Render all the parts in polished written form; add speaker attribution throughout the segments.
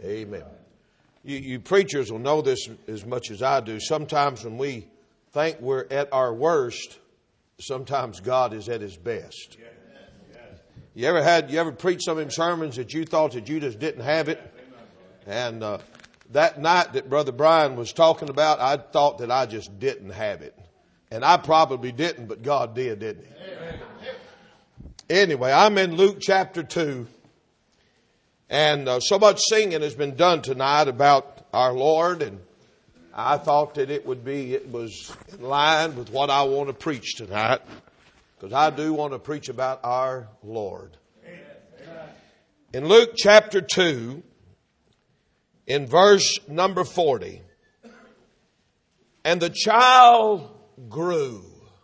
Speaker 1: Amen. You preachers will know this as much as I do. Sometimes when we think we're at our worst, sometimes God is at His best. You ever preached some of them sermons that you thought that you just didn't have it? And that night that Brother Brian was talking about, I thought that I just didn't have it. And I probably didn't, but God did, didn't He? Anyway, I'm in Luke chapter 2. And so much singing has been done tonight about our Lord. And I thought that it was in line with what I want to preach tonight. Because I do want to preach about our Lord. In Luke chapter 2, in verse number 40. And the child grew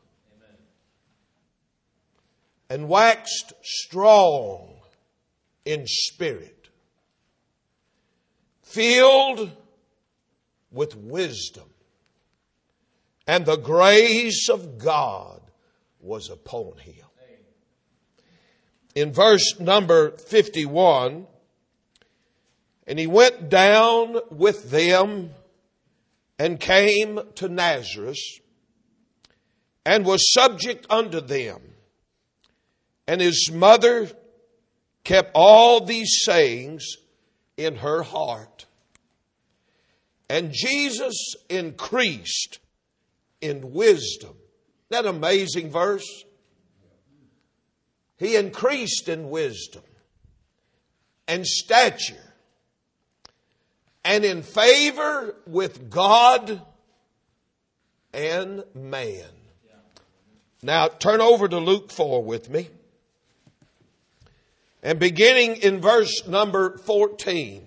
Speaker 1: and waxed strong in spirit, filled with wisdom, and the grace of God was upon him. In verse number 51, and he went down with them and came to Nazareth and was subject unto them. And his mother kept all these sayings in her heart. And Jesus increased in wisdom. Isn't that an amazing verse? He increased in wisdom and stature and in favor with God and man. Now turn over to Luke 4 with me. And beginning in verse number 14.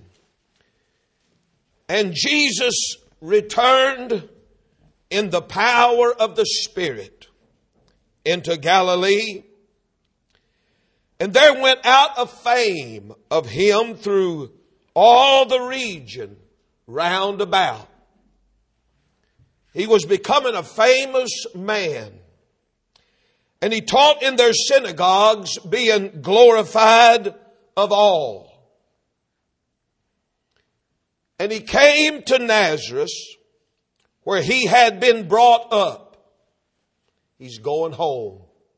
Speaker 1: And Jesus returned in the power of the Spirit into Galilee. And there went out a fame of him through all the region round about. He was becoming a famous man. And he taught in their synagogues, being glorified of all. And he came to Nazareth, where he had been brought up. He's going home.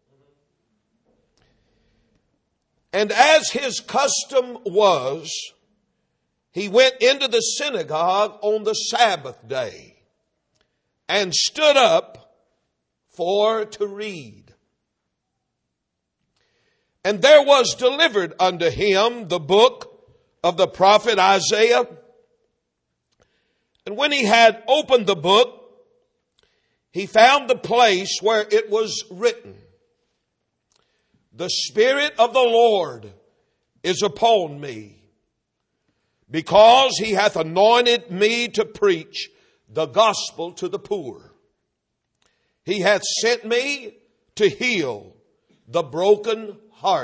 Speaker 1: And as his custom was, he went into the synagogue on the Sabbath day and stood up for to read. And there was delivered unto him the book of the prophet Isaiah. And when he had opened the book, he found the place where it was written, The Spirit of the Lord is upon me, because he hath anointed me to preach the gospel to the poor. He hath sent me to heal the brokenhearted,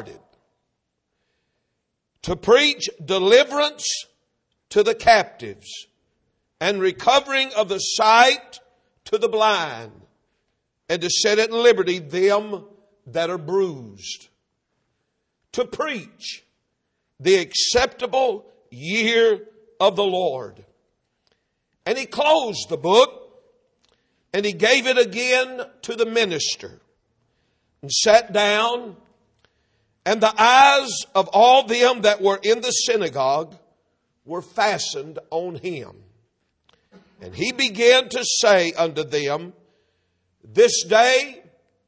Speaker 1: to preach deliverance to the captives, and recovering of the sight to the blind, and to set at liberty them that are bruised, to preach the acceptable year of the Lord. And he closed the book, and he gave it again to the minister, and sat down. And the eyes of all them that were in the synagogue were fastened on him. And he began to say unto them, This day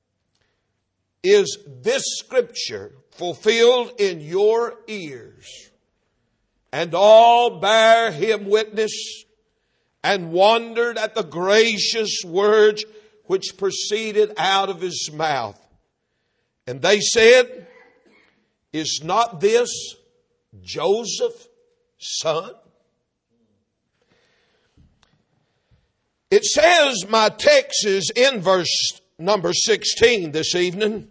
Speaker 1: is this scripture fulfilled in your ears. And all bare him witness, and wondered at the gracious words which proceeded out of his mouth. And they said, Is not this Joseph's son? It says, my text is in verse number 16 this evening.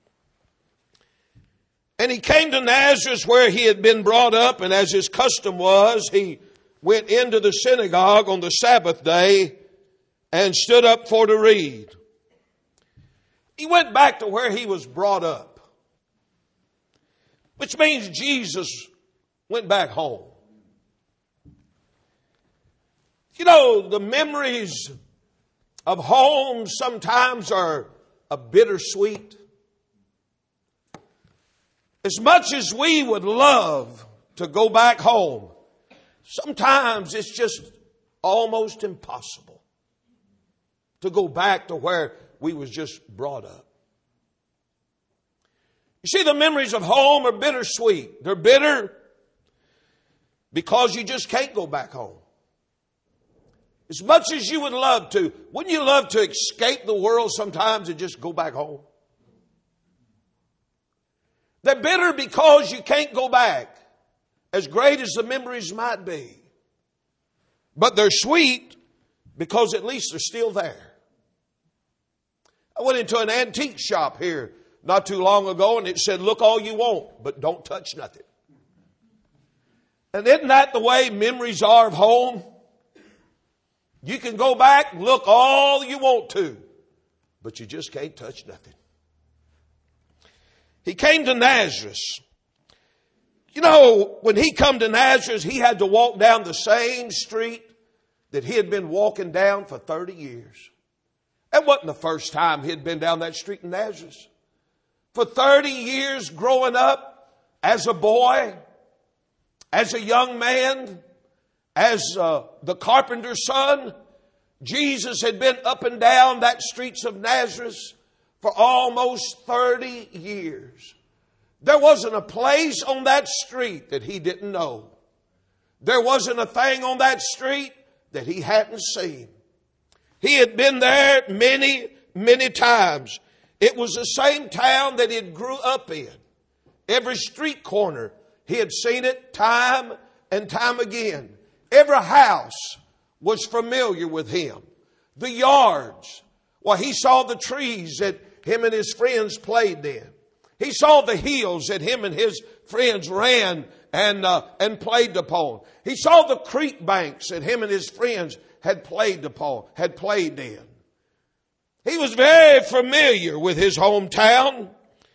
Speaker 1: And he came to Nazareth, where he had been brought up, and as his custom was, he went into the synagogue on the Sabbath day and stood up for to read. He went back to where he was brought up, which means Jesus went back home. You know, the memories of home sometimes are a bittersweet. As much as we would love to go back home, sometimes it's just almost impossible to go back to where we was just brought up. You see, the memories of home are bittersweet. They're bitter because you just can't go back home. As much as you would love to, wouldn't you love to escape the world sometimes and just go back home? They're bitter because you can't go back, as great as the memories might be. But they're sweet because at least they're still there. I went into an antique shop here not too long ago, and it said, look all you want, but don't touch nothing. And isn't that the way memories are of home? You can go back, look all you want to, but you just can't touch nothing. He came to Nazareth. You know, when he come to Nazareth, he had to walk down the same street that he had been walking down for 30 years. That wasn't the first time he had been down that street in Nazareth. For 30 years growing up as a boy, as a young man, as the carpenter's son, Jesus had been up and down that streets of Nazareth for almost 30 years. There wasn't a place on that street that he didn't know. There wasn't a thing on that street that he hadn't seen. He had been there many, many times. It was the same town that he grew up in. Every street corner, he had seen it time and time again. Every house was familiar with him. The yards, well, he saw the trees that him and his friends played in. He saw the hills that him and his friends ran and played upon. He saw the creek banks that him and his friends had played in. He was very familiar with his hometown.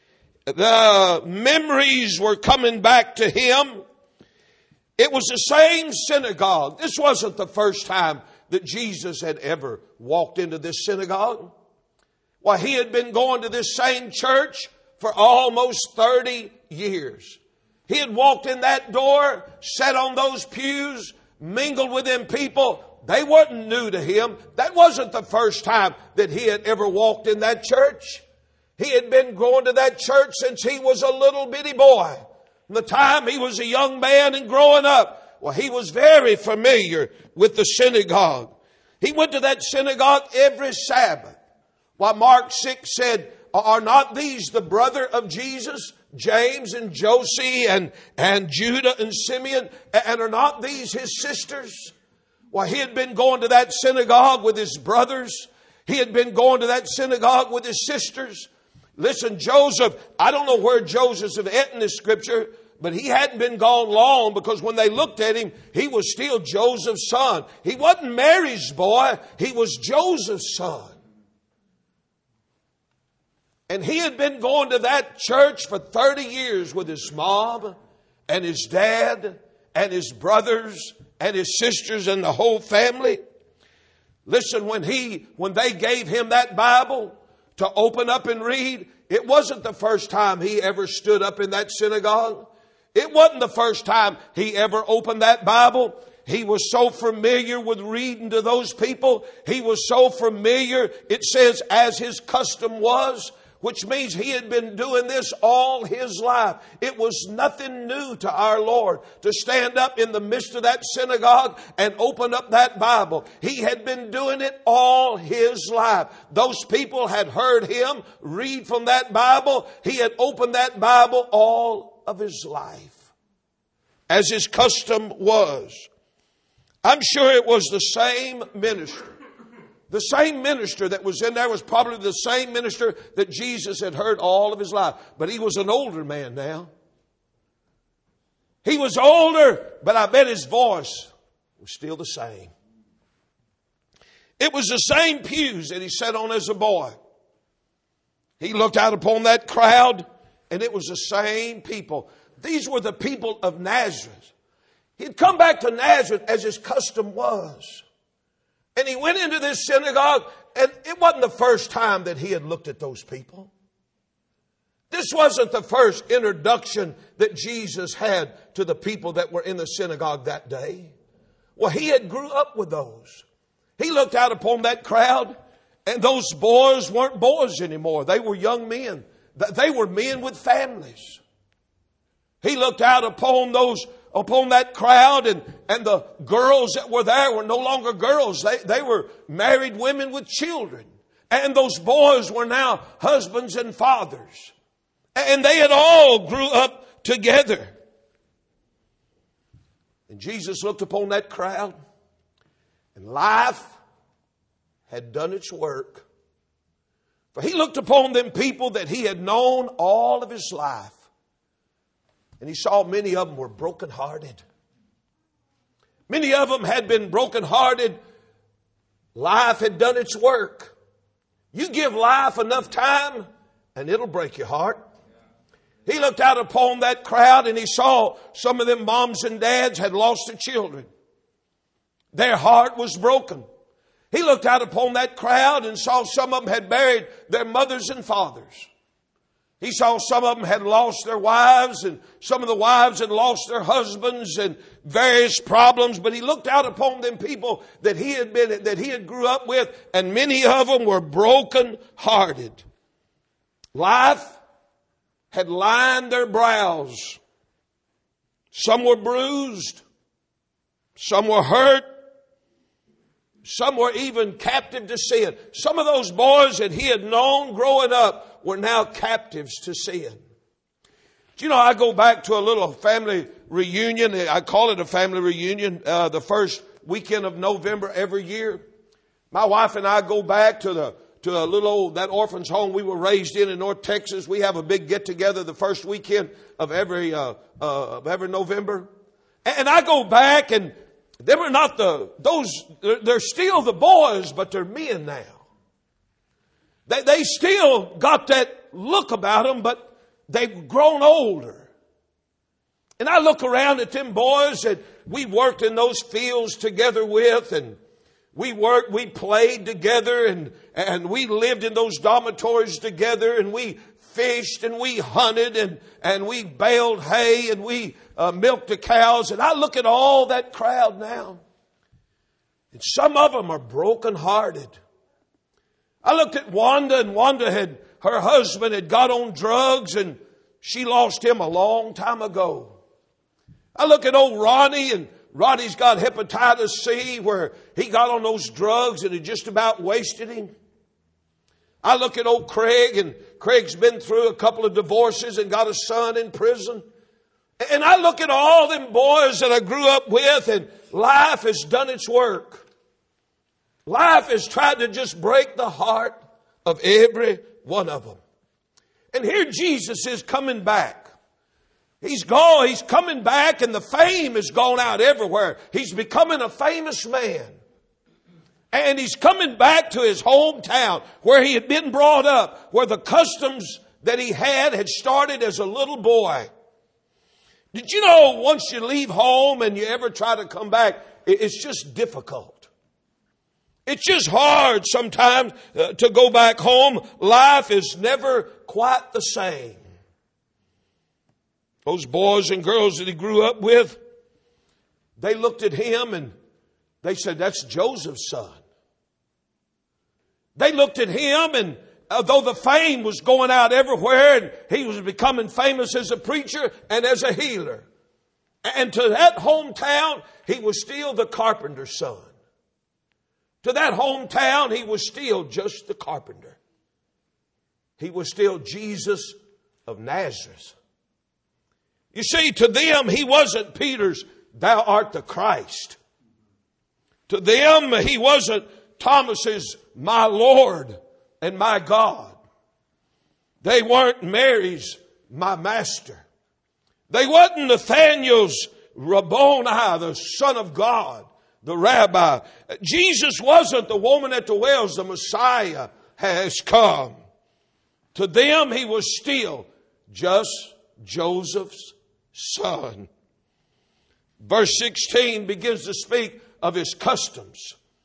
Speaker 1: The memories were coming back to him. It was the same synagogue. This wasn't the first time that Jesus had ever walked into this synagogue. Why, he had been going to this same church for almost 30 years. He had walked in that door, sat on those pews, mingled with them people. They weren't new to him. That wasn't the first time that he had ever walked in that church. He had been going to that church since he was a little bitty boy. From the time he was a young man and growing up, well, he was very familiar with the synagogue. He went to that synagogue every Sabbath. While Mark 6 said, are not these the brother of Jesus, James and Josie and Judah and Simeon? And are not these his sisters? Well, he had been going to that synagogue with his brothers. He had been going to that synagogue with his sisters. Listen, Joseph, I don't know where Joseph's at in this scripture, but he hadn't been gone long, because when they looked at him, he was still Joseph's son. He wasn't Mary's boy. He was Joseph's son. And he had been going to that church for 30 years with his mom and his dad and his brothers and his sisters and the whole family. Listen, when they gave him that Bible to open up and read, it wasn't the first time he ever stood up in that synagogue. It wasn't the first time he ever opened that Bible. He was so familiar with reading to those people. He was so familiar, it says, as his custom was, which means he had been doing this all his life. It was nothing new to our Lord to stand up in the midst of that synagogue and open up that Bible. He had been doing it all his life. Those people had heard him read from that Bible. He had opened that Bible all of his life, as his custom was. I'm sure it was the same minister. The same minister that was in there was probably the same minister that Jesus had heard all of his life. But he was an older man now. He was older, but I bet his voice was still the same. It was the same pews that he sat on as a boy. He looked out upon that crowd, and it was the same people. These were the people of Nazareth. He'd come back to Nazareth as his custom was. And he went into this synagogue, and it wasn't the first time that he had looked at those people. This wasn't the first introduction that Jesus had to the people that were in the synagogue that day. Well, he had grew up with those. He looked out upon that crowd, and those boys weren't boys anymore. They were young men. They were men with families. He looked out upon that crowd, and the girls that were there were no longer girls. They were married women with children. And those boys were now husbands and fathers. And they had all grew up together. And Jesus looked upon that crowd, and life had done its work. For he looked upon them people that he had known all of his life. And he saw many of them were brokenhearted. Many of them had been brokenhearted. Life had done its work. You give life enough time and it'll break your heart. He looked out upon that crowd and he saw some of them moms and dads had lost their children. Their heart was broken. He looked out upon that crowd and saw some of them had buried their mothers and fathers. He saw some of them had lost their wives, and some of the wives had lost their husbands, and various problems. But he looked out upon them people that he had grew up with, and many of them were broken hearted. Life had lined their brows. Some were bruised. Some were hurt. Some were even captive to sin. Some of those boys that he had known growing up were now captives to sin. Do you know, I go back to a little family reunion. I call it a family reunion, the first weekend of November every year. My wife and I go back to a little old, that orphan's home we were raised in North Texas. We have a big get together the first weekend of every November. And I go back, and they were not they're still the boys, but they're men now. They still got that look about them, but they've grown older. And I look around at them boys that we worked in those fields together with, and we played together, and we lived in those dormitories together, and we fished, and we hunted, and we baled hay, and we milked the cows. And I look at all that crowd now, and some of them are brokenhearted. I looked at Wanda, and her husband had got on drugs, and she lost him a long time ago. I look at old Ronnie, and Ronnie's got hepatitis C, where he got on those drugs and it just about wasted him. I look at old Craig, and Craig's been through a couple of divorces and got a son in prison. And I look at all them boys that I grew up with, and life has done its work. Life has tried to just break the heart of every one of them. And here Jesus is coming back. He's coming back, and the fame has gone out everywhere. He's becoming a famous man. And he's coming back to his hometown where he had been brought up, where the customs that he had started as a little boy. Did you know once you leave home and you ever try to come back, it's just difficult. It's just hard sometimes to go back home. Life is never quite the same. Those boys and girls that he grew up with, they looked at him and they said, "That's Joseph's son." They looked at him, and although the fame was going out everywhere, and he was becoming famous as a preacher and as a healer, and to that hometown, he was still the carpenter's son. To that hometown, he was still just the carpenter. He was still Jesus of Nazareth. You see, to them, he wasn't Peter's, "Thou art the Christ." To them, he wasn't Thomas's, "My Lord and my God." They weren't Mary's, "My Master." They wasn't Nathaniel's, "Rabboni," the Son of God, the Rabbi. Jesus wasn't the woman at the wells, "The Messiah has come." To them, he was still just Joseph's son. Verse 16 begins to speak of his customs.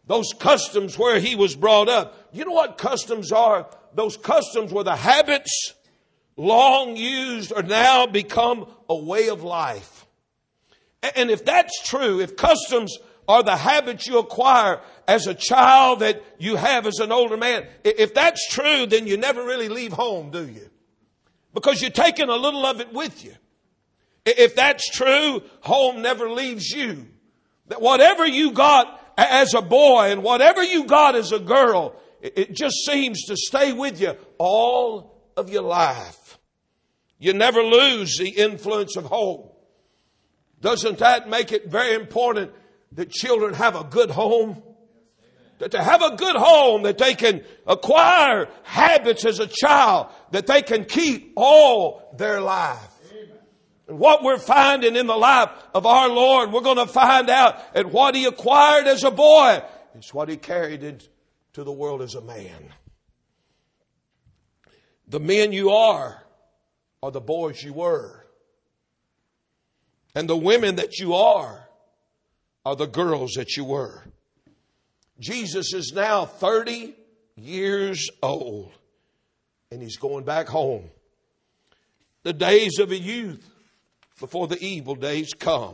Speaker 1: those customs where he was brought up. You know what customs are? Those customs were the habits long used or now become a way of life. And if that's true, if customs are the habits you acquire as a child that you have as an older man, if that's true, then you never really leave home, do you? Because you're taking a little of it with you. If that's true, home never leaves you. That whatever you got as a boy and whatever you got as a girl, it just seems to stay with you all of your life. You never lose the influence of home. Doesn't that make it very important that children have a good home? That they have a good home, that they can acquire habits as a child, that they can keep all their life. And what we're finding in the life of our Lord, we're going to find out that what He acquired as a boy is what He carried into the world as a man. The men you are the boys you were. And the women that you are the girls that you were. Jesus is now 30 years old, and He's going back home. The days of His youth before the evil days come.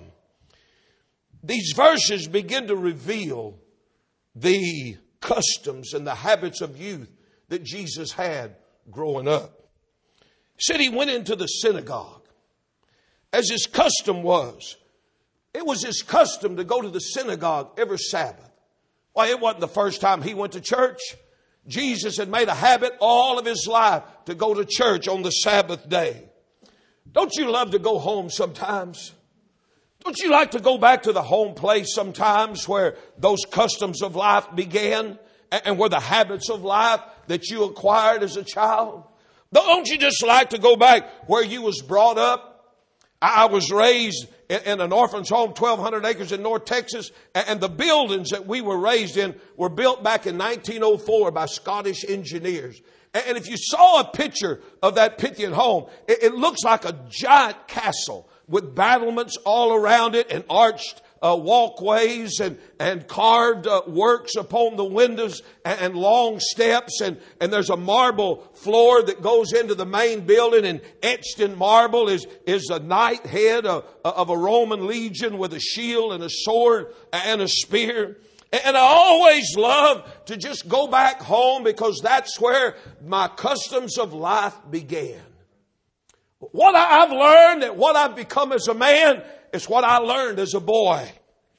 Speaker 1: These verses begin to reveal the customs and the habits of youth that Jesus had growing up. He said He went into the synagogue, as His custom was. It was His custom to go to the synagogue every Sabbath. Well, it wasn't the first time He went to church. Jesus had made a habit all of His life to go to church on the Sabbath day. Don't you love to go home sometimes? Don't you like to go back to the home place sometimes where those customs of life began and where the habits of life that you acquired as a child? Don't you just like to go back where you was brought up? I was raised in an orphan's home, 1,200 acres in North Texas, and the buildings that we were raised in were built back in 1904 by Scottish engineers. And if you saw a picture of that Pythian home, it looks like a giant castle with battlements all around it and arched walkways and carved works upon the windows and long steps. And there's a marble floor that goes into the main building, and etched in marble is a knight head of a Roman legion with a shield and a sword and a spear. And I always love to just go back home because that's where my customs of life began. What I've learned and what I've become as a man is what I learned as a boy.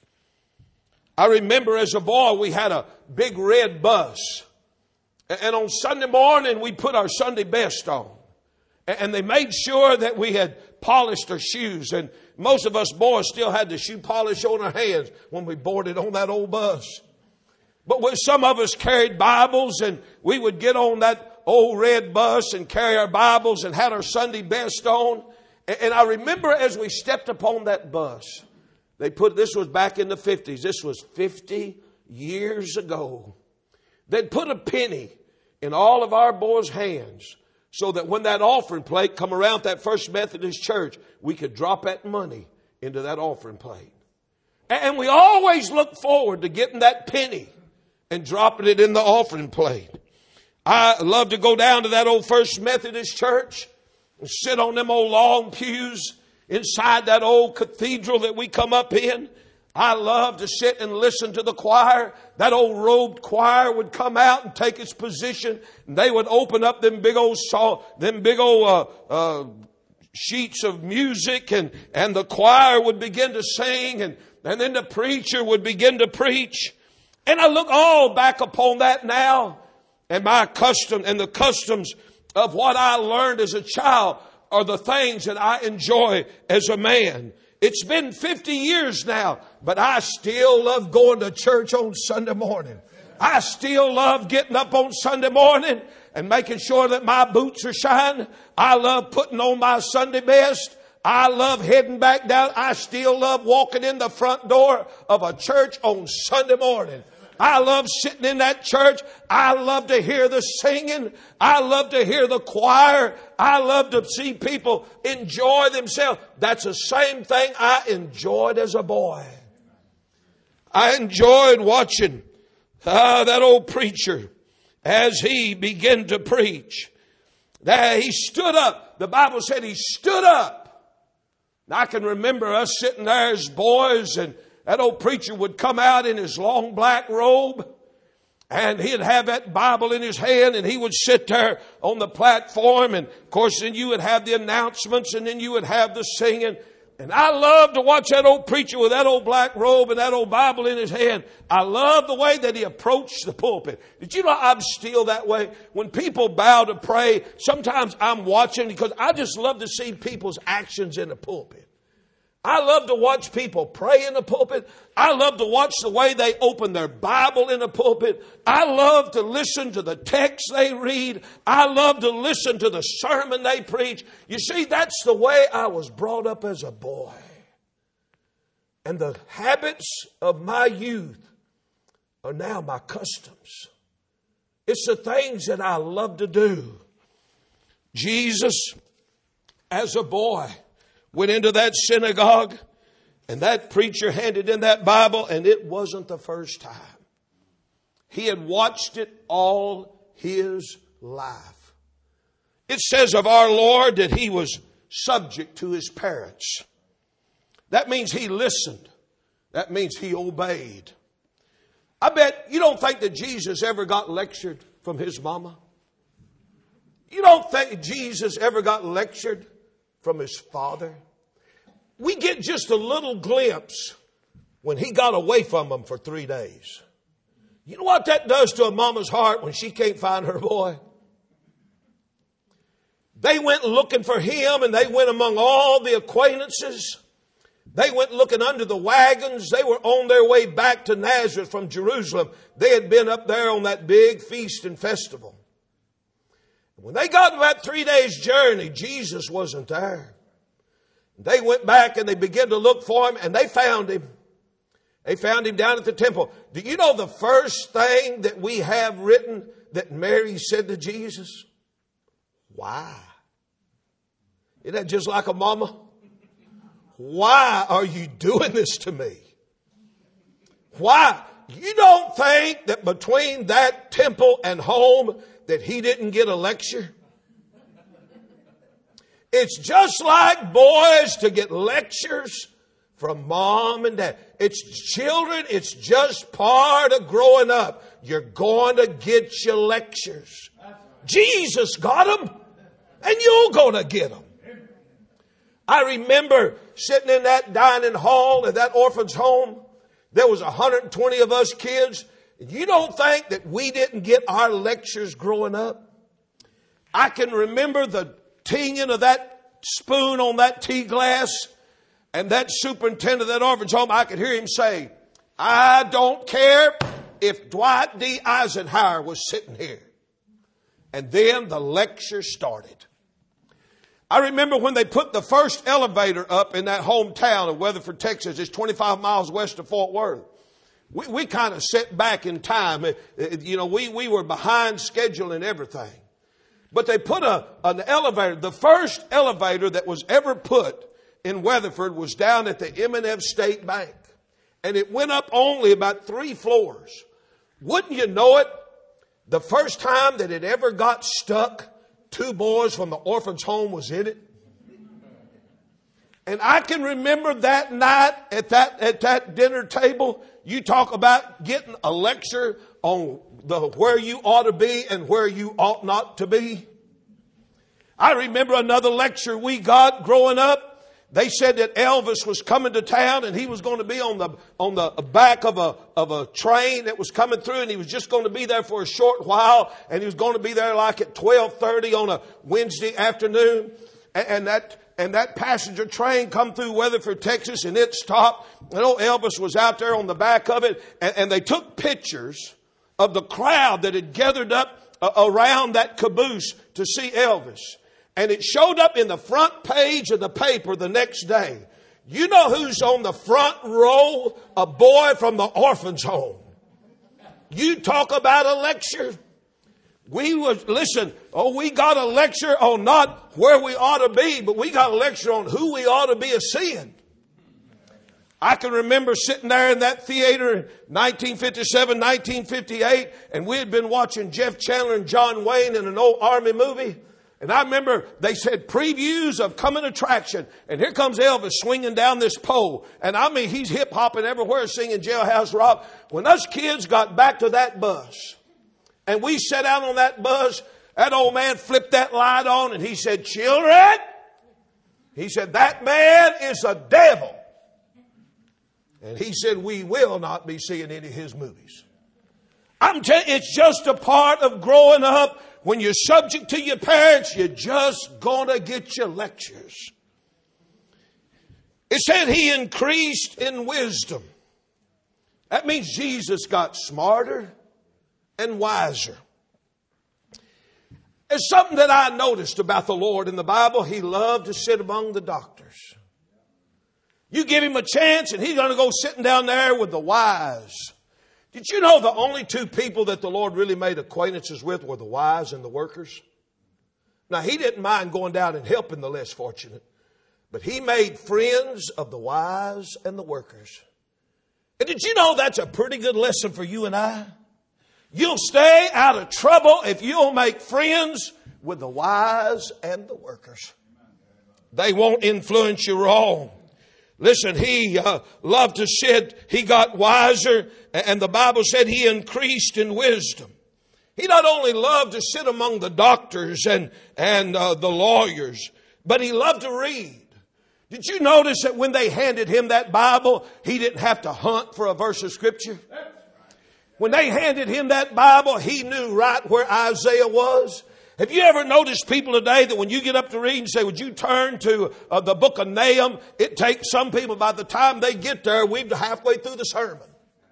Speaker 1: I remember as a boy we had a big red bus. And on Sunday morning we put our Sunday best on. And they made sure that we had polished our shoes. And most of us boys still had the shoe polish on our hands when we boarded on that old bus. But some of us carried Bibles, and we would get on that old red bus and carry our Bibles and had our Sunday best on. And I remember as we stepped upon that bus, this was back in the 50s. This was 50 years ago. They'd put a penny in all of our boys' hands so that when that offering plate come around that First Methodist Church, we could drop that money into that offering plate. And we always look forward to getting that penny and dropping it in the offering plate. I love to go down to that old First Methodist Church and sit on them old long pews inside that old cathedral that we come up in. I love to sit and listen to the choir. That old robed choir would come out and take its position, and they would open up them big old sheets of music, and the choir would begin to sing, and then the preacher would begin to preach. And I look all back upon that now, and my custom and the customs of what I learned as a child are the things that I enjoy as a man. It's been 50 years now, but I still love going to church on Sunday morning. I still love getting up on Sunday morning and making sure that my boots are shined. I love putting on my Sunday best. I love heading back down. I still love walking in the front door of a church on Sunday morning. I love sitting in that church. I love to hear the singing. I love to hear the choir. I love to see people enjoy themselves. That's the same thing I enjoyed as a boy. I enjoyed watching That old preacher, as he began to preach, that he stood up. The Bible said he stood up. Now, I can remember us sitting there as boys, and that old preacher would come out in his long black robe, and he'd have that Bible in his hand, and he would sit there on the platform. And of course, then you would have the announcements, and then you would have the singing. And I love to watch that old preacher with that old black robe and that old Bible in his hand. I love the way that he approached the pulpit. Did you know I'm still that way? When people bow to pray, sometimes I'm watching because I just love to see people's actions in the pulpit. I love to watch people pray in the pulpit. I love to watch the way they open their Bible in the pulpit. I love to listen to the text they read. I love to listen to the sermon they preach. You see, that's the way I was brought up as a boy. And the habits of my youth are now my customs. It's the things that I love to do. Jesus, as a boy, went into that synagogue, and that preacher handed in that Bible, and it wasn't the first time. He had watched it all his life. It says of our Lord that he was subject to his parents. That means he listened. That means he obeyed. I bet you don't think that Jesus ever got lectured from his mama. You don't think Jesus ever got lectured from his father? We get just a little glimpse when he got away from them for 3 days. You know what that does to a mama's heart when she can't find her boy? They went looking for him, and they went among all the acquaintances. They went looking under the wagons. They were on their way back to Nazareth from Jerusalem. They had been up there on that big feast and festival. When they got about 3 days' journey, Jesus wasn't there. They went back and they began to look for him, and they found him. They found him down at the temple. Do you know the first thing that we have written that Mary said to Jesus? Why? Isn't that just like a mama? Why are you doing this to me? Why? You don't think that between that temple and home that he didn't get a lecture? It's just like boys to get lectures from mom and dad. It's children. It's just part of growing up. You're going to get your lectures. Jesus got them, and you're going to get them. I remember sitting in that dining hall at that orphan's home. There was 120 of us kids. You don't think that we didn't get our lectures growing up? I can remember the tinging of that spoon on that tea glass, and that superintendent of that orphanage home, I could hear him say, I don't care if Dwight D. Eisenhower was sitting here. And then the lecture started. I remember when they put the first elevator up in that hometown of Weatherford, Texas. It's 25 miles west of Fort Worth. We kind of set back in time. We were behind schedule and everything. But they put an elevator. The first elevator that was ever put in Weatherford was down at the M&F State Bank. And it went up only about 3 floors. Wouldn't you know it? The first time that it ever got stuck, 2 boys from the orphan's home was in it. And I can remember that night at that dinner table, you talk about getting a lecture on where you ought to be and where you ought not to be. I remember another lecture we got growing up. They said that Elvis was coming to town, and he was going to be on the back of a train that was coming through, and he was just going to be there for a short while, and he was going to be there like at 12:30 on a Wednesday afternoon, and that passenger train come through Weatherford, Texas, and it stopped. And old Elvis was out there on the back of it, and they took pictures of the crowd that had gathered up around that caboose to see Elvis. And it showed up in the front page of the paper the next day. You know who's on the front row? A boy from the orphan's home. You talk about a lecture. We got a lecture on not where we ought to be, but we got a lecture on who we ought to be a seeing. I can remember sitting there in that theater in 1957, 1958, and we had been watching Jeff Chandler and John Wayne in an old Army movie. And I remember they said previews of coming attraction. And here comes Elvis swinging down this pole. And I mean, he's hip hopping everywhere singing Jailhouse Rock. When us kids got back to that bus and we sat out on that bus, that old man flipped that light on and he said, "Children," he said, "that man is a devil." And he said, "We will not be seeing any of his movies." I'm telling you, it's just a part of growing up. When you're subject to your parents, you're just going to get your lectures. It said he increased in wisdom. That means Jesus got smarter and wiser. There's something that I noticed about the Lord in the Bible. He loved to sit among the doctors. You give him a chance and he's going to go sitting down there with the wise. Did you know the only two people that the Lord really made acquaintances with were the wise and the workers? Now, he didn't mind going down and helping the less fortunate, but he made friends of the wise and the workers. And did you know that's a pretty good lesson for you and I? You'll stay out of trouble if you'll make friends with the wise and the workers. They won't influence you wrong. Listen, he loved to sit. He got wiser, and the Bible said he increased in wisdom. He not only loved to sit among the doctors and the lawyers, but he loved to read. Did you notice that when they handed him that Bible, he didn't have to hunt for a verse of Scripture? When they handed him that Bible, he knew right where Isaiah was. Have you ever noticed people today that when you get up to read and say, "Would you turn to the book of Nahum?" It takes some people, by the time they get there, we're halfway through the sermon.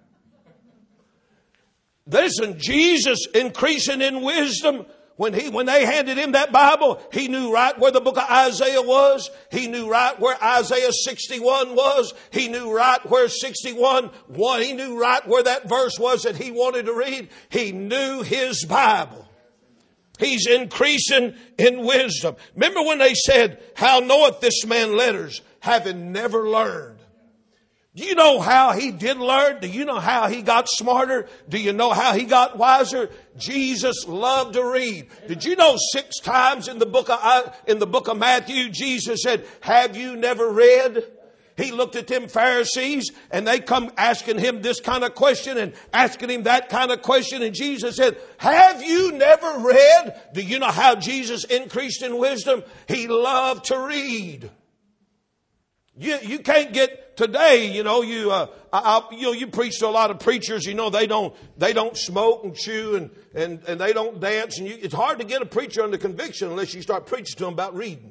Speaker 1: Listen, Jesus increasing in wisdom. When they handed him that Bible, he knew right where the book of Isaiah was. He knew right where Isaiah 61 was. He knew right where 61 was. He knew right where that verse was that he wanted to read. He knew his Bible. He's increasing in wisdom. Remember when they said, "How knoweth this man letters, having never learned?" Do you know how he did learn? Do you know how he got smarter? Do you know how he got wiser? Jesus loved to read. Did you know 6 times in the book of Matthew, Jesus said, "Have you never read?" He looked at them Pharisees and they come asking him this kind of question and asking him that kind of question. And Jesus said, "Have you never read?" Do you know how Jesus increased in wisdom? He loved to read. You can't get today, you preach to a lot of preachers, they don't smoke and chew and they don't dance. And it's hard to get a preacher under conviction unless you start preaching to them about reading.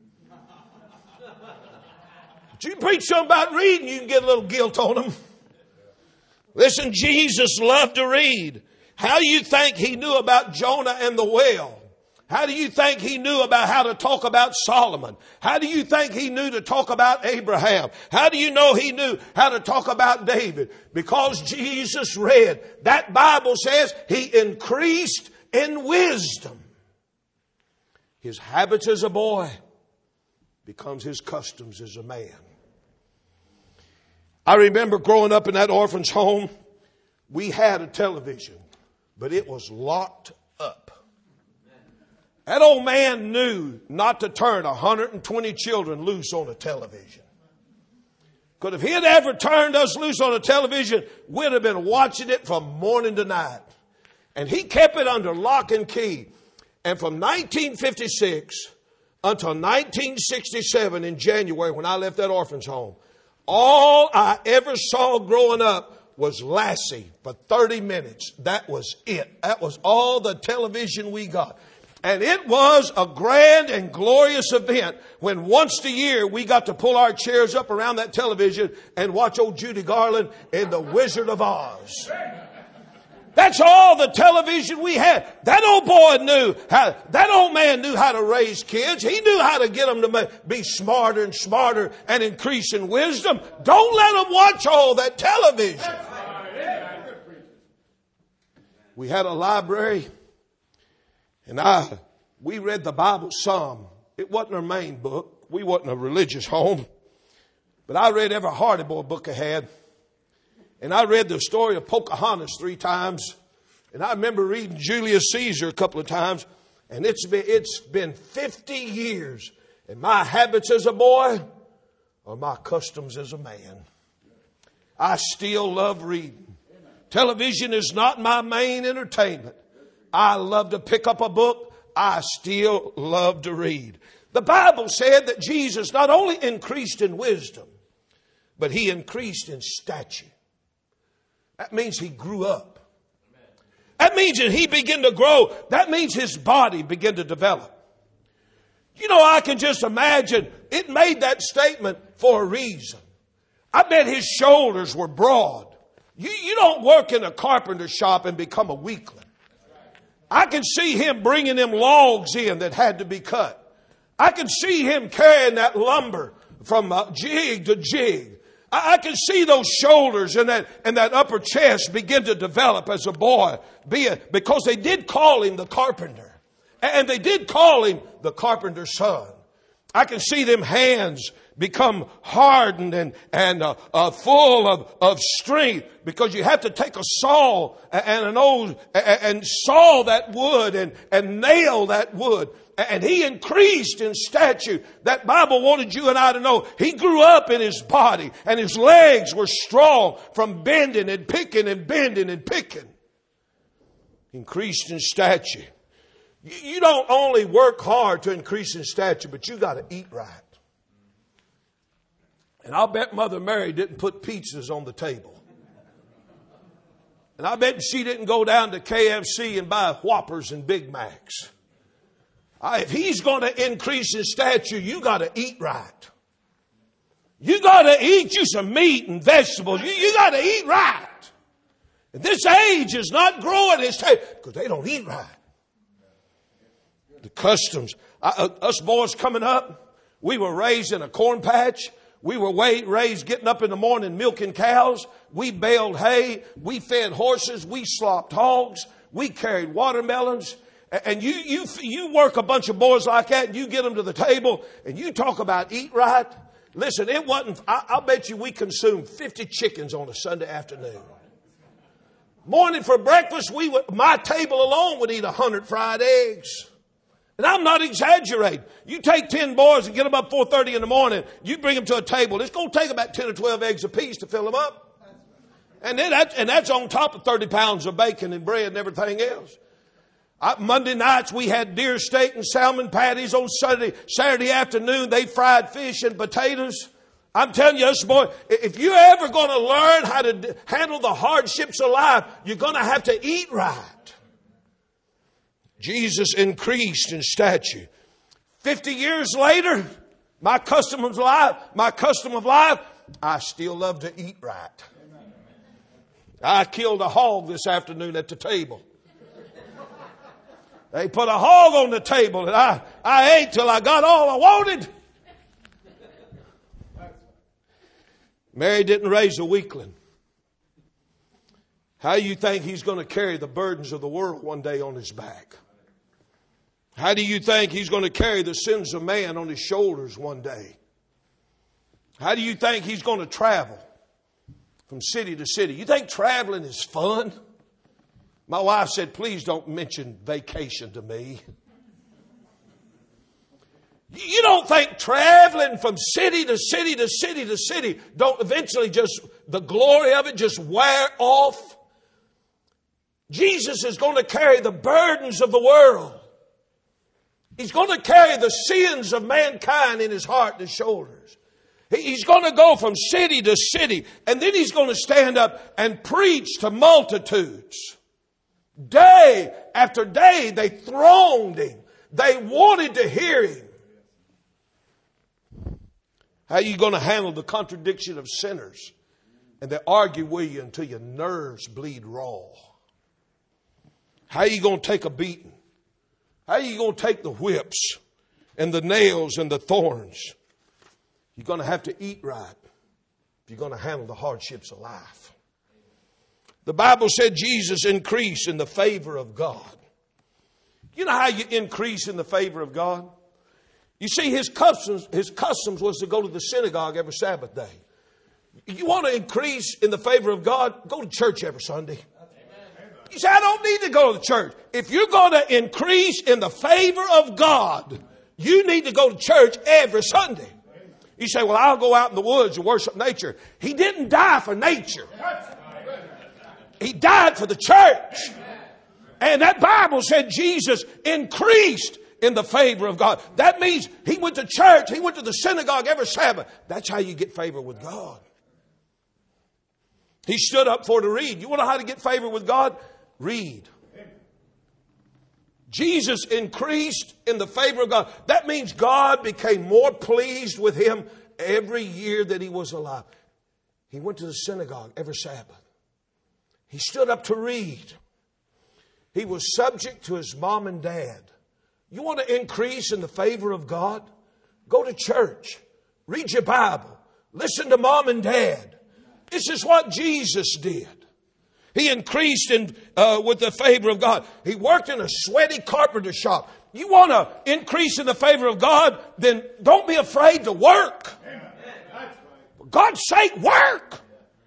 Speaker 1: But you preach to them about reading, you can get a little guilt on them. Listen, Jesus loved to read. How do you think he knew about Jonah and the whale? How do you think he knew about how to talk about Solomon? How do you think he knew to talk about Abraham? How do you know he knew how to talk about David? Because Jesus read. That Bible says he increased in wisdom. His habits as a boy becomes his customs as a man. I remember growing up in that orphan's home, we had a television, but it was locked up. That old man knew not to turn 120 children loose on a television. Because if he had ever turned us loose on a television, we'd have been watching it from morning to night. And he kept it under lock and key. And from 1956 until 1967 in January, when I left that orphan's home, all I ever saw growing up was Lassie for 30 minutes. That was it. That was all the television we got. And it was a grand and glorious event when once a year we got to pull our chairs up around that television and watch old Judy Garland in The Wizard of Oz. That's all the television we had. That old man knew how to raise kids. He knew how to get them to be smarter and smarter and increase in wisdom. Don't let them watch all that television. We had a library and we read the Bible some. It wasn't our main book. We wasn't a religious home. But I read every Hardy Boy book I had. And I read the story of Pocahontas 3 times. And I remember reading Julius Caesar a couple of times. And it's been 50 years. And my habits as a boy are my customs as a man. I still love reading. Television is not my main entertainment. I love to pick up a book. I still love to read. The Bible said that Jesus not only increased in wisdom, but he increased in stature. That means he grew up. That means that he began to grow. That means his body began to develop. You know, I can just imagine it made that statement for a reason. I bet his shoulders were broad. You don't work in a carpenter shop and become a weakling. I can see him bringing them logs in that had to be cut. I can see him carrying that lumber from jig to jig. I can see those shoulders and that upper chest begin to develop as a boy, because they did call him the carpenter. And they did call him the carpenter's son. I can see them hands become hardened and full of strength, because you have to take a saw and saw that wood and nail that wood. And he increased in stature. That Bible wanted you and I to know he grew up in his body, and his legs were strong from bending and picking and bending and picking. Increased in stature. You don't only work hard to increase in stature, but you got to eat right. And I'll bet Mother Mary didn't put pizzas on the table. And I bet she didn't go down to KFC and buy Whoppers and Big Macs. If he's going to increase in stature, you got to eat right. You got to eat you some meat and vegetables. You got to eat right. And this age is not growing his taste because they don't eat right. The customs. Us boys coming up, we were raised in a corn patch. We were raised getting up in the morning milking cows. We baled hay. We fed horses. We slopped hogs. We carried watermelons. And you work a bunch of boys like that, and you get them to the table, and you talk about eat right. Listen, it wasn't. I'll bet you we consumed 50 chickens on a Sunday afternoon. Morning for breakfast, my table alone would eat 100 fried eggs. And I'm not exaggerating. You take 10 boys and get them up 4:30 in the morning. You bring them to a table. It's going to take about 10 or 12 eggs apiece to fill them up. And that's on top of 30 pounds of bacon and bread and everything else. Monday nights we had deer steak and salmon patties. On Saturday afternoon they fried fish and potatoes. I'm telling you, this boy, if you're ever going to learn how to handle the hardships of life, you're going to have to eat right. Jesus increased in stature. 50 years later, my custom of life, I still love to eat right. I killed a hog this afternoon at the table. They put a hog on the table, and I ate till I got all I wanted. Mary didn't raise a weakling. How do you think he's going to carry the burdens of the world one day on his back? How do you think he's going to carry the sins of man on his shoulders one day? How do you think he's going to travel from city to city? You think traveling is fun? My wife said, please don't mention vacation to me. You don't think traveling from city to city to city to city don't eventually just, the glory of it just wear off? Jesus is going to carry the burdens of the world. He's going to carry the sins of mankind in his heart and his shoulders. He's going to go from city to city, and then he's going to stand up and preach to multitudes. Day after day, they thronged him. They wanted to hear him. How are you going to handle the contradiction of sinners? And they argue with you until your nerves bleed raw. How are you going to take a beating? How are you going to take the whips and the nails and the thorns? You're going to have to eat right if you're going to handle the hardships of life. The Bible said Jesus increased in the favor of God. You know how you increase in the favor of God? You see, his customs was to go to the synagogue every Sabbath day. You want to increase in the favor of God? Go to church every Sunday. You say, I don't need to go to the church. If you're going to increase in the favor of God, you need to go to church every Sunday. You say, well, I'll go out in the woods and worship nature. He didn't die for nature. He died for the church. And that Bible said Jesus increased in the favor of God. That means he went to church. He went to the synagogue every Sabbath. That's how you get favor with God. He stood up for to read. You want to know how to get favor with God? Read. Jesus increased in the favor of God. That means God became more pleased with him every year that he was alive. He went to the synagogue every Sabbath. He stood up to read. He was subject to his mom and dad. You want to increase in the favor of God? Go to church. Read your Bible. Listen to mom and dad. This is what Jesus did. He increased with the favor of God. He worked in a sweaty carpenter shop. You want to increase in the favor of God? Then don't be afraid to work. For God's sake, work.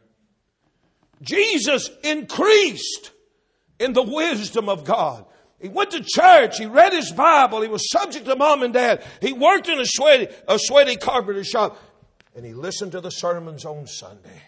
Speaker 1: Jesus increased in the wisdom of God. He went to church. He read his Bible. He was subject to mom and dad. He worked in a sweaty carpenter shop. And he listened to the sermons on Sunday.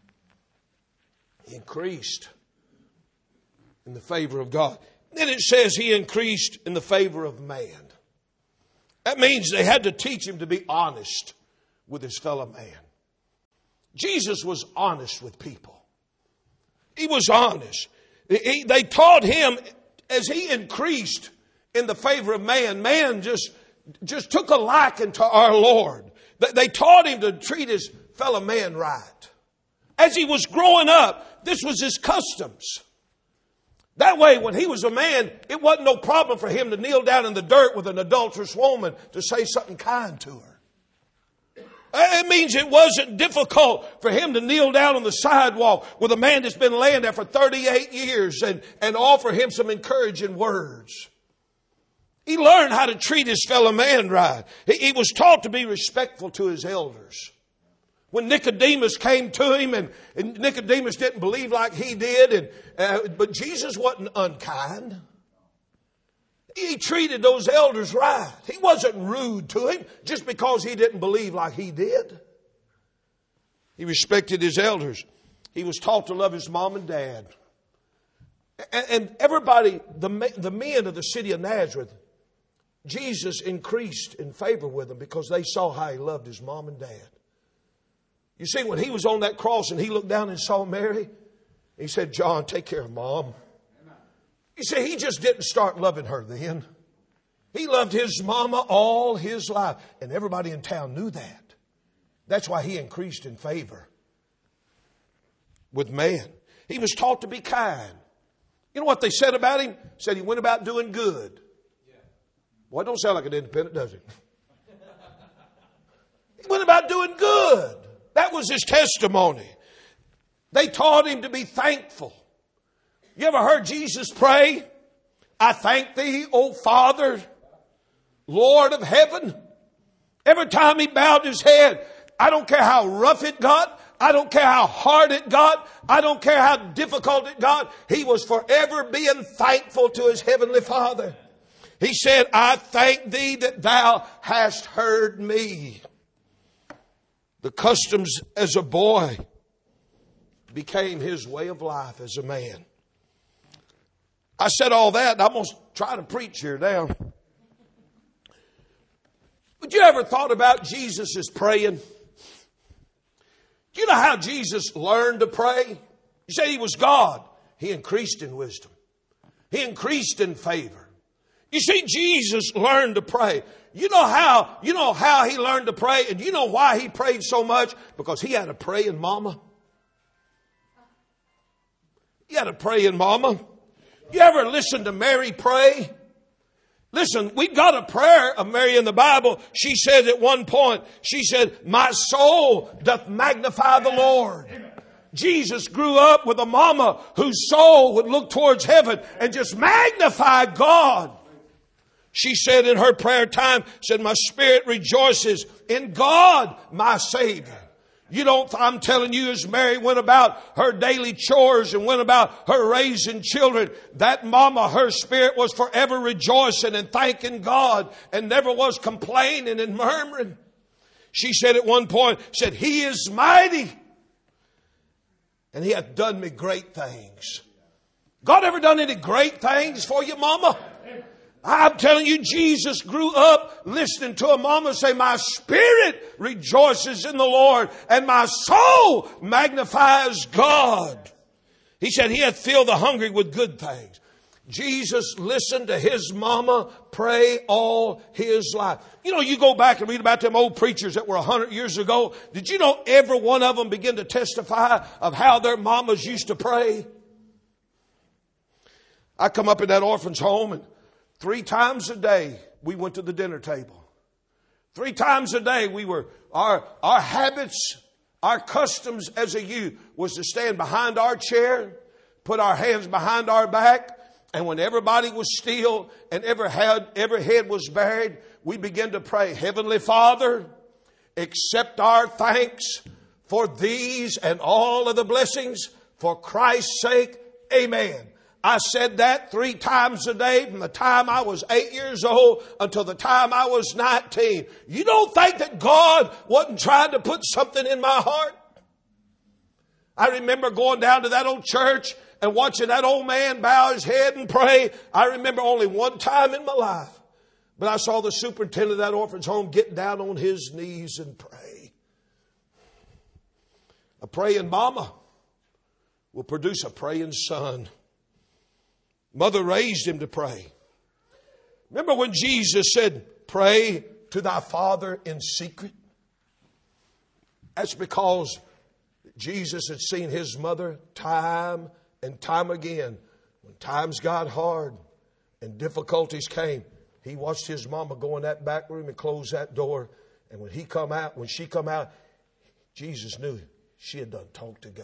Speaker 1: He increased in the favor of God. Then it says he increased in the favor of man. That means they had to teach him to be honest with his fellow man. Jesus was honest with people. He was honest. They taught him as he increased in the favor of man. Man just took a liking to our Lord. They taught him to treat his fellow man right. As he was growing up, this was his customs. That way, when he was a man, it wasn't no problem for him to kneel down in the dirt with an adulterous woman to say something kind to her. It means it wasn't difficult for him to kneel down on the sidewalk with a man that's been laying there for 38 years and offer him some encouraging words. He learned how to treat his fellow man right. He was taught to be respectful to his elders. When Nicodemus came to him, and Nicodemus didn't believe like he did, but Jesus wasn't unkind. He treated those elders right. He wasn't rude to him just because he didn't believe like he did. He respected his elders. He was taught to love his mom and dad. And everybody, the men of the city of Nazareth, Jesus increased in favor with them because they saw how he loved his mom and dad. You see, when he was on that cross and he looked down and saw Mary, he said, John, take care of Mom. You see, he just didn't start loving her then. He loved his mama all his life. And everybody in town knew that. That's why he increased in favor with man. He was taught to be kind. You know what they said about him? Said he went about doing good. Well, it don't sound like an independent, does it? He went about doing good. That was his testimony. They taught him to be thankful. You ever heard Jesus pray? I thank thee, O Father, Lord of heaven. Every time he bowed his head, I don't care how rough it got. I don't care how hard it got. I don't care how difficult it got. He was forever being thankful to his heavenly Father. He said, I thank thee that thou hast heard me. The customs as a boy became his way of life as a man. I said all that, and I'm going to try to preach here now. But you ever thought about Jesus' praying? Do you know how Jesus learned to pray? You say he was God. He increased in wisdom. He increased in favor. You see, Jesus learned to pray. You know how he learned to pray, and you know why he prayed so much? Because he had a praying mama. He had a praying mama. You ever listen to Mary pray? Listen, we've got a prayer of Mary in the Bible. She said at one point, she said, my soul doth magnify the Lord. Jesus grew up with a mama whose soul would look towards heaven and just magnify God. She said in her prayer time, said, my spirit rejoices in God, my Savior. I'm telling you, as Mary went about her daily chores and went about her raising children, that mama, her spirit was forever rejoicing and thanking God and never was complaining and murmuring. She said at one point, said, He is mighty and He hath done me great things. God ever done any great things for you, mama? I'm telling you, Jesus grew up listening to a mama say, my spirit rejoices in the Lord and my soul magnifies God. He said he hath filled the hungry with good things. Jesus listened to his mama pray all his life. You go back and read about them old preachers that were 100 years ago. Did you know every one of them began to testify of how their mamas used to pray? I come up in that orphan's home, and 3 times a day we went to the dinner table. 3 times a day our habits, our customs as a youth was to stand behind our chair, put our hands behind our back, and when everybody was still and every head was buried, we began to pray, Heavenly Father, accept our thanks for these and all of the blessings for Christ's sake. Amen. I said that 3 times a day from the time I was 8 years old until the time I was 19. You don't think that God wasn't trying to put something in my heart? I remember going down to that old church and watching that old man bow his head and pray. I remember only one time in my life, but I saw the superintendent of that orphanage home get down on his knees and pray. A praying mama will produce a praying son. Mother raised him to pray. Remember when Jesus said, pray to thy Father in secret? That's because Jesus had seen his mother time and time again. When times got hard and difficulties came, he watched his mama go in that back room and close that door. And when she come out, Jesus knew she had done talked to God.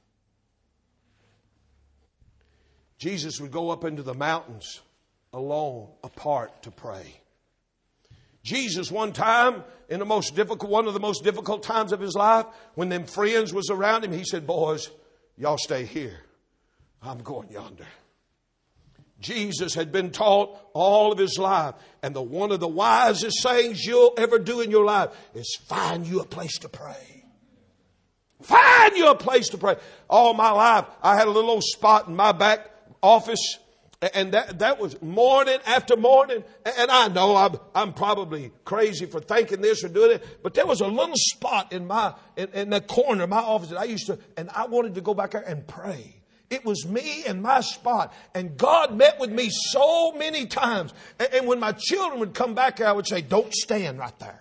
Speaker 1: Jesus would go up into the mountains alone, apart to pray. Jesus one time, in one of the most difficult times of his life, when them friends was around him, he said, boys, y'all stay here. I'm going yonder. Jesus had been taught all of his life. And one of the wisest sayings you'll ever do in your life is find you a place to pray. Find you a place to pray. All my life, I had a little old spot in my back office, and that was morning after morning. And I know I'm probably crazy for thinking this or doing it, but there was a little spot in the corner of my office that I wanted to go back there and pray. It was me and my spot. And God met with me so many times. And when my children would come back there, I would say, don't stand right there.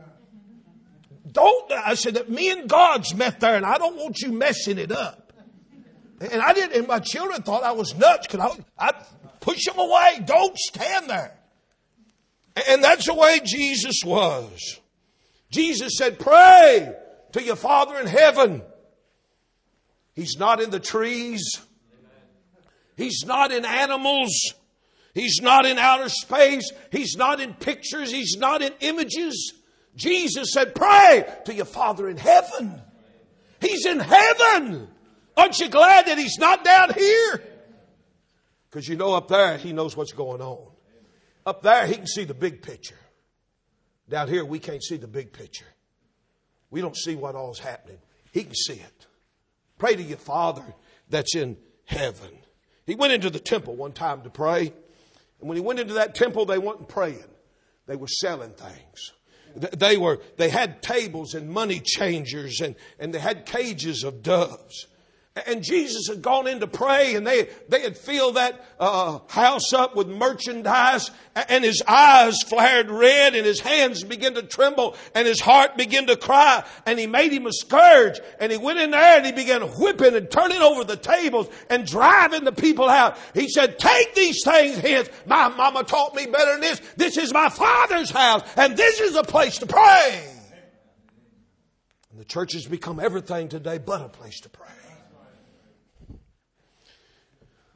Speaker 1: I said that me and God's met there, and I don't want you messing it up. And my children thought I was nuts because I'd push them away. Don't stand there. And that's the way Jesus was. Jesus said, pray to your Father in heaven. He's not in the trees. He's not in animals. He's not in outer space. He's not in pictures. He's not in images. Jesus said, pray to your Father in heaven. He's in heaven. Aren't you glad that he's not down here? Because up there, he knows what's going on. Up there, he can see the big picture. Down here, we can't see the big picture. We don't see what all's happening. He can see it. Pray to your Father that's in heaven. He went into the temple one time to pray. And when he went into that temple, they weren't praying. They were selling things. They had tables and money changers, and they had cages of doves. And Jesus had gone in to pray, and they had filled that house up with merchandise, and his eyes flared red, and his hands began to tremble, and his heart began to cry, and he made him a scourge, and he went in there and he began whipping and turning over the tables and driving the people out. He said, take these things hence. My mama taught me better than this. This is my Father's house, and this is a place to pray. And the church has become everything today but a place to pray.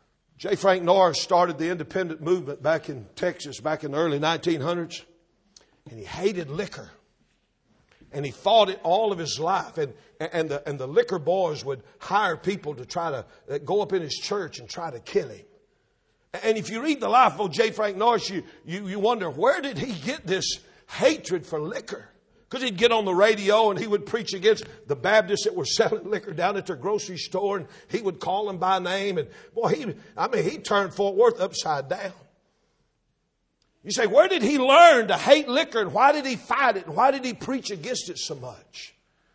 Speaker 1: J. Frank Norris started the independent movement back in Texas back in the early 1900s. And he hated liquor. And he fought it all of his life. And the liquor boys would hire people to try to go up in his church and try to kill him. And if you read the life of J. Frank Norris, you wonder, where did he get this hatred for liquor? Because he'd get on the radio and he would preach against the Baptists that were selling liquor down at their grocery store. And he would call them by name. And boy, he turned Fort Worth upside down. You say, where did he learn to hate liquor? And why did he fight it? And why did he preach against it so much?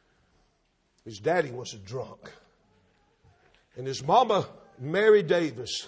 Speaker 1: His daddy was a drunk. And his mama, Mary Davis,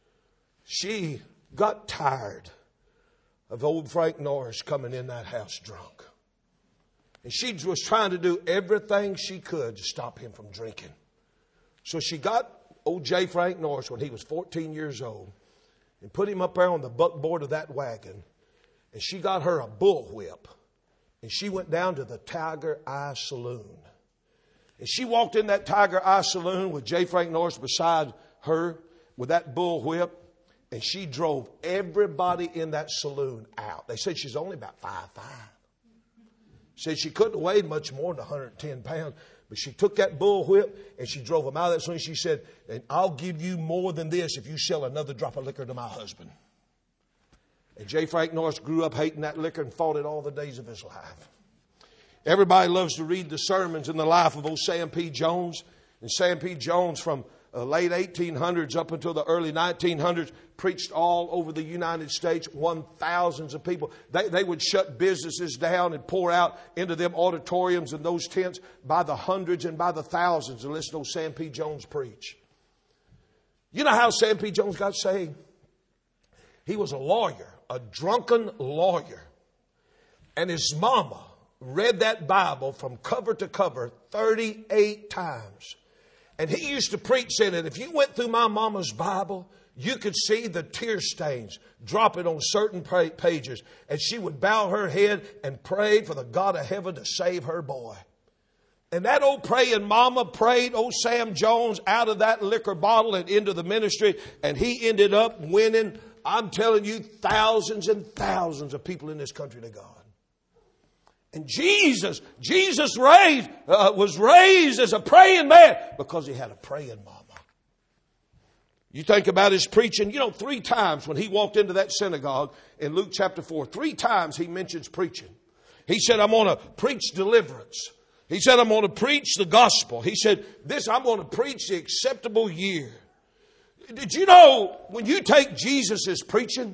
Speaker 1: she got tired of old Frank Norris coming in that house drunk. And she was trying to do everything she could to stop him from drinking. So she got old J. Frank Norris when he was 14 years old and put him up there on the buckboard of that wagon. And she got her a bullwhip. And she went down to the Tiger Eye Saloon. And she walked in that Tiger Eye Saloon with J. Frank Norris beside her with that bullwhip. And she drove everybody in that saloon out. They said she's only about 5'5". Said she couldn't have weighed much more than 110 pounds. But she took that bullwhip and she drove them out of that saloon. She said, and I'll give you more than this if you sell another drop of liquor to my husband. And J. Frank Norris grew up hating that liquor and fought it all the days of his life. Everybody loves to read the sermons in the life of old Sam P. Jones. And Sam P. Jones from late 1800s up until the early 1900s preached all over the United States, won thousands of people. They would shut businesses down and pour out into them auditoriums and those tents by the hundreds and by the thousands to listen to old Sam P. Jones preach. You know how Sam P. Jones got saved? He was a lawyer, a drunken lawyer. And his mama read that Bible from cover to cover 38 times. And he used to preach saying that if you went through my mama's Bible, you could see the tear stains dropping on certain pages. And she would bow her head and pray for the God of heaven to save her boy. And that old praying mama prayed old Sam Jones out of that liquor bottle and into the ministry. And he ended up winning, I'm telling you, thousands and thousands of people in this country to God. And Jesus was raised as a praying man because he had a praying mama. You think about his preaching. 3 times when he walked into that synagogue in Luke chapter 4, 3 times he mentions preaching. He said, I'm going to preach deliverance. He said, I'm going to preach the gospel. He said, I'm going to preach the acceptable year. Did you know when you take Jesus' preaching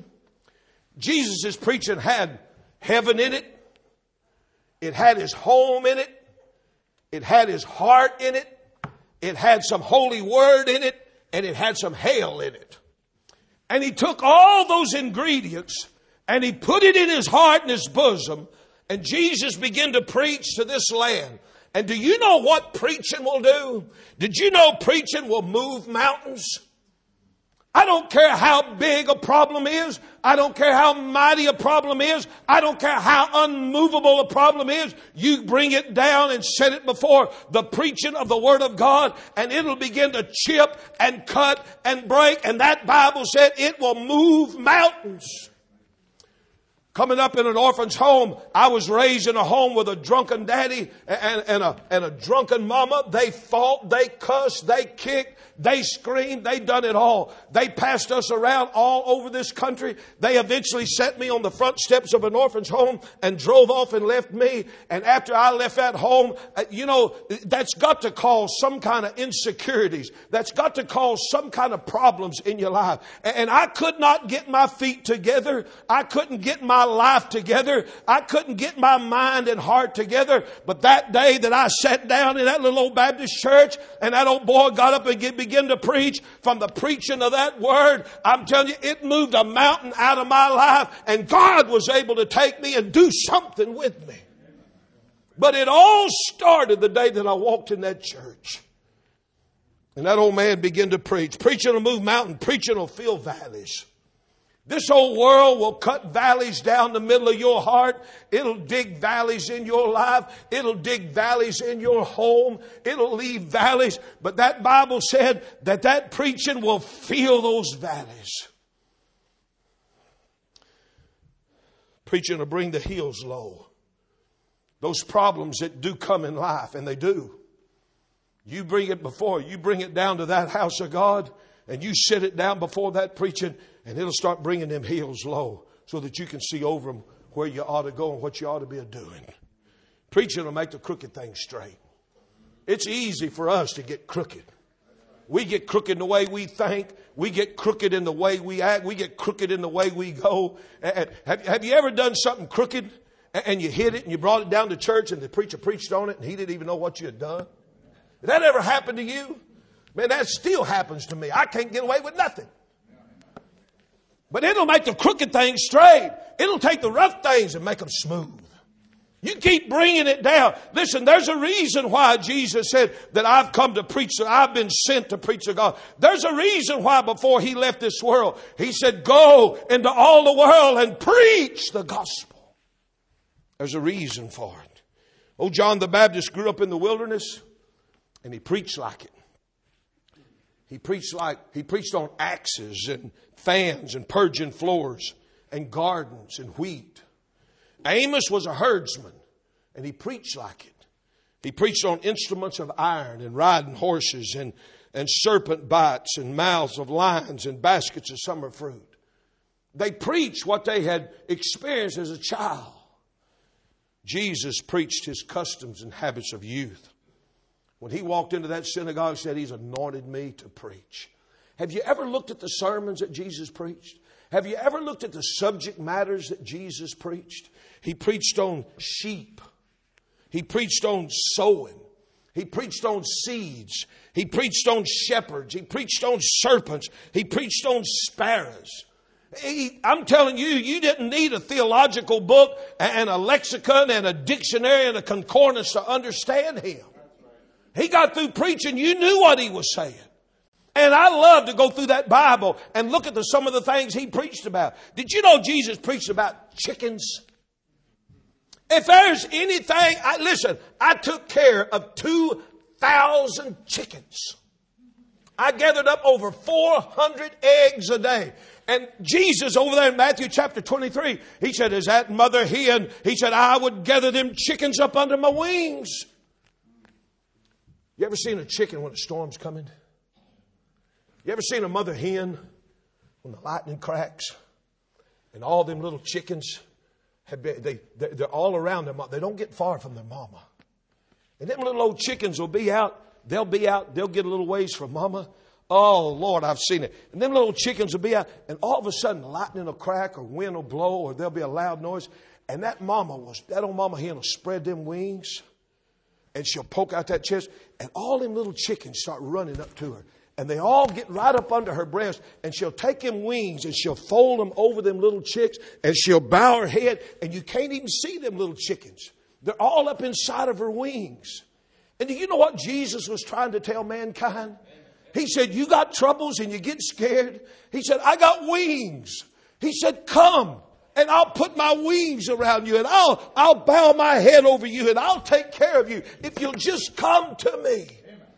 Speaker 1: had heaven in it. It had his home in it. It had his heart in it. It had some holy word in it. And it had some hell in it. And he took all those ingredients and he put it in his heart and his bosom. And Jesus began to preach to this land. And do you know what preaching will do? Did you know preaching will move mountains? I don't care how big a problem is. I don't care how mighty a problem is. I don't care how unmovable a problem is. You bring it down and set it before the preaching of the Word of God, and it'll begin to chip and cut and break. And that Bible said it will move mountains. Coming up in an orphan's home, I was raised in a home with a drunken daddy and a drunken mama. They fought, they cussed, they kicked, they screamed, they done it all. They passed us around all over this country. They eventually set me on the front steps of an orphan's home and drove off and left me. And after I left that home, that's got to cause some kind of insecurities. That's got to cause some kind of problems in your life. And I could not get my feet together. I couldn't get my life together. I couldn't get my mind and heart together. But that day that I sat down in that little old Baptist church and that old boy got up and began to preach, from the preaching of that word, I'm telling you, it moved a mountain out of my life, and God was able to take me and do something with me. But it all started the day that I walked in that church. And that old man began to preach. Preaching will move mountains. Preaching will fill valleys. This old world will cut valleys down the middle of your heart. It'll dig valleys in your life. It'll dig valleys in your home. It'll leave valleys. But that Bible said that preaching will fill those valleys. Preaching will bring the hills low. Those problems that do come in life, and they do. You bring it down to that house of God, and you sit it down before that preaching, and it'll start bringing them hills low so that you can see over them where you ought to go and what you ought to be doing. Preaching will make the crooked things straight. It's easy for us to get crooked. We get crooked in the way we think. We get crooked in the way we act. We get crooked in the way we go. Have you ever done something crooked and you hid it and you brought it down to church and the preacher preached on it and he didn't even know what you had done? Did that ever happen to you? Man, that still happens to me. I can't get away with nothing. But it'll make the crooked things straight. It'll take the rough things and make them smooth. You keep bringing it down. Listen, there's a reason why Jesus said that I've come to preach, that I've been sent to preach the gospel. There's a reason why before he left this world, he said, go into all the world and preach the gospel. There's a reason for it. Oh, John the Baptist grew up in the wilderness and he preached like it. He preached on axes and fans and purging floors and gardens and wheat. Amos was a herdsman and he preached like it. He preached on instruments of iron and riding horses and serpent bites and mouths of lions and baskets of summer fruit. They preached what they had experienced as a child. Jesus preached his customs and habits of youth. When he walked into that synagogue, he said, he's anointed me to preach. Have you ever looked at the sermons that Jesus preached? Have you ever looked at the subject matters that Jesus preached? He preached on sheep. He preached on sowing. He preached on seeds. He preached on shepherds. He preached on serpents. He preached on sparrows. I'm telling you, you didn't need a theological book and a lexicon and a dictionary and a concordance to understand him. He got through preaching. You knew what he was saying. And I love to go through that Bible and look at some of the things he preached about. Did you know Jesus preached about chickens? If there's anything, I took care of 2,000 chickens. I gathered up over 400 eggs a day. And Jesus over there in Matthew chapter 23, he said, as that mother hen, he said, I would gather them chickens up under my wings. You ever seen a chicken when a storm's coming? You ever seen a mother hen when the lightning cracks and all them little chickens they're all around them. They don't get far from their mama. And them little old chickens will be out. They'll get a little ways from mama. Oh, Lord, I've seen it. And them little chickens will be out, and all of a sudden lightning will crack or wind will blow or there'll be a loud noise. And that old mama hen will spread them wings and she'll poke out that chest, and all them little chickens start running up to her. And they all get right up under her breast, and she'll take them wings and she'll fold them over them little chicks, and she'll bow her head, and you can't even see them little chickens. They're all up inside of her wings. And do you know what Jesus was trying to tell mankind? He said, you got troubles and you get scared. He said, I got wings. He said, come and I'll put my wings around you and I'll bow my head over you and I'll take care of you if you'll just come to me.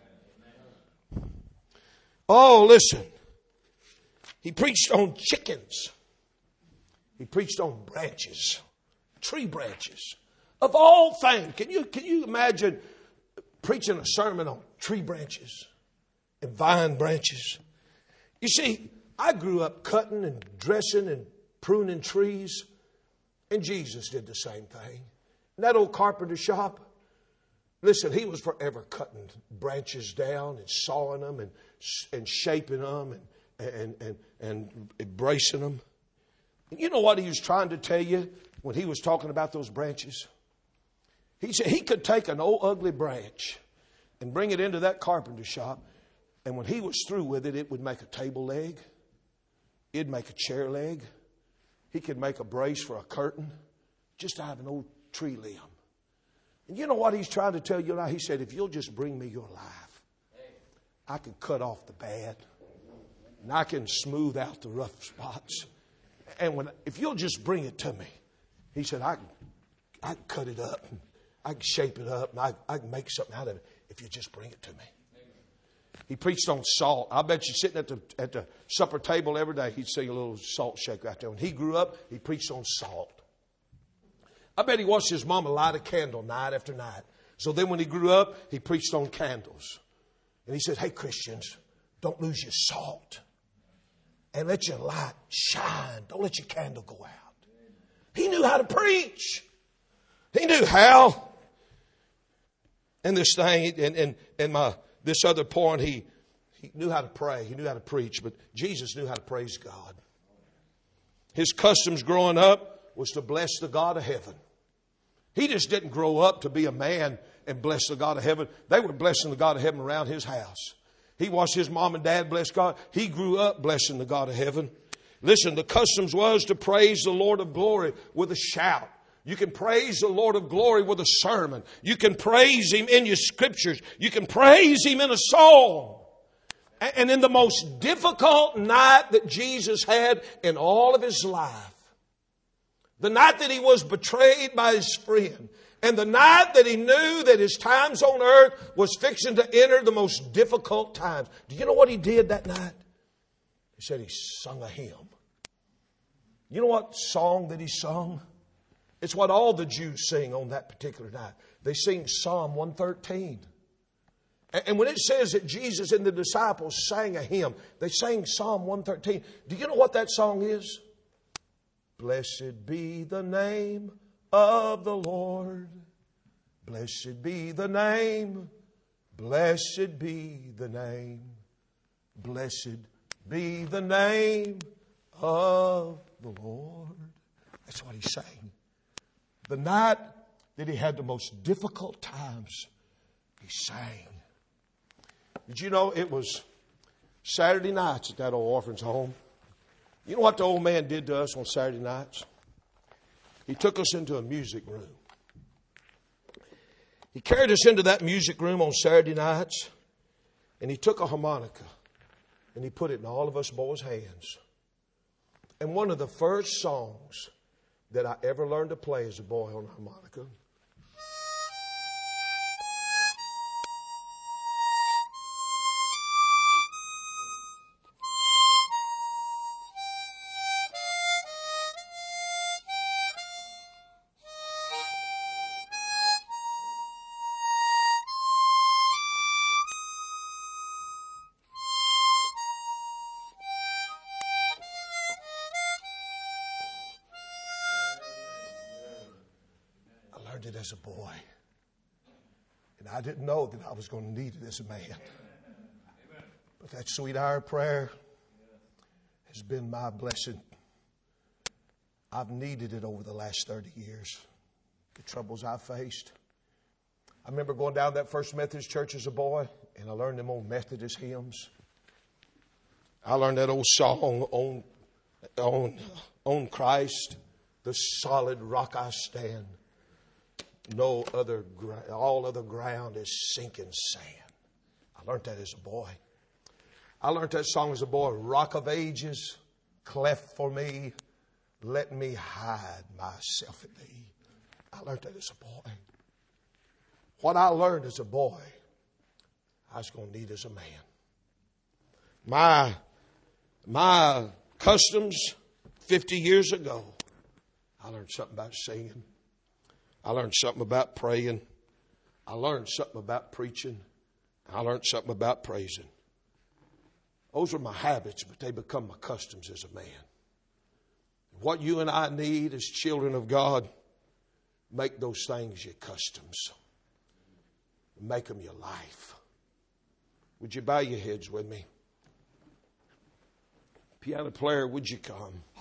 Speaker 1: Oh, listen. He preached on chickens. He preached on branches, tree branches. Of all things, can you imagine preaching a sermon on tree branches and vine branches? You see, I grew up cutting and dressing and pruning trees, and Jesus did the same thing. In that old carpenter shop, listen, he was forever cutting branches down and sawing them and shaping them and bracing them. And you know what he was trying to tell you when he was talking about those branches? He said he could take an old ugly branch and bring it into that carpenter shop, and when he was through with it, it would make a table leg. It'd make a chair leg. He could make a brace for a curtain just out of an old tree limb. And you know what he's trying to tell you now? He said, if you'll just bring me your life, I can cut off the bad, and I can smooth out the rough spots, And if you'll just bring it to me, he said, I can cut it up. And I can shape it up. And I can make something out of it if you just bring it to me. He preached on salt. I bet you sitting at the supper table every day, he'd see a little salt shaker out there. When he grew up, he preached on salt. I bet he watched his mama light a candle night after night. So then when he grew up, he preached on candles. And he said, hey, Christians, don't lose your salt. And let your light shine. Don't let your candle go out. He knew how to preach. He knew how. And this thing, this other point, he knew how to pray. He knew how to preach. But Jesus knew how to praise God. His customs growing up was to bless the God of heaven. He just didn't grow up to be a man and bless the God of heaven. They were blessing the God of heaven around his house. He watched his mom and dad bless God. He grew up blessing the God of heaven. Listen, the customs was to praise the Lord of glory with a shout. You can praise the Lord of glory with a sermon. You can praise Him in your scriptures. You can praise Him in a song. And in the most difficult night that Jesus had in all of His life, the night that He was betrayed by His friend, and the night that He knew that His times on earth was fixing to enter the most difficult times. Do you know what He did that night? He said He sung a hymn. You know what song that He sung? It's what all the Jews sing on that particular night. They sing Psalm 113. And when it says that Jesus and the disciples sang a hymn, they sang Psalm 113. Do you know what that song is? Blessed be the name of the Lord. Blessed be the name. Blessed be the name. Blessed be the name of the Lord. That's what he's saying. The night that he had the most difficult times, he sang. Did you know it was Saturday nights at that old orphan's home? You know what the old man did to us on Saturday nights? He took us into a music room. He carried us into that music room on Saturday nights, and he took a harmonica, and he put it in all of us boys' hands. And one of the first songs that I ever learned to play as a boy on a harmonica it as a boy. And I didn't know that I was going to need it as a man. But that sweet hour of prayer has been my blessing. I've needed it over the last 30 years. The troubles I've faced. I remember going down to that First Methodist church as a boy, and I learned them old Methodist hymns. I learned that old song on Christ, the solid rock I stand. No other, all other ground is sinking sand. I learned that as a boy. I learned that song as a boy. Rock of ages, cleft for me, let me hide myself in thee. I learned that as a boy. What I learned as a boy, I was going to need as a man. My customs 50 years ago, I learned something about singing. I learned something about praying. I learned something about preaching. I learned something about praising. Those are my habits, but they become my customs as a man. What you and I need as children of God, make those things your customs. Make them your life. Would you bow your heads with me? Piano player, would you come?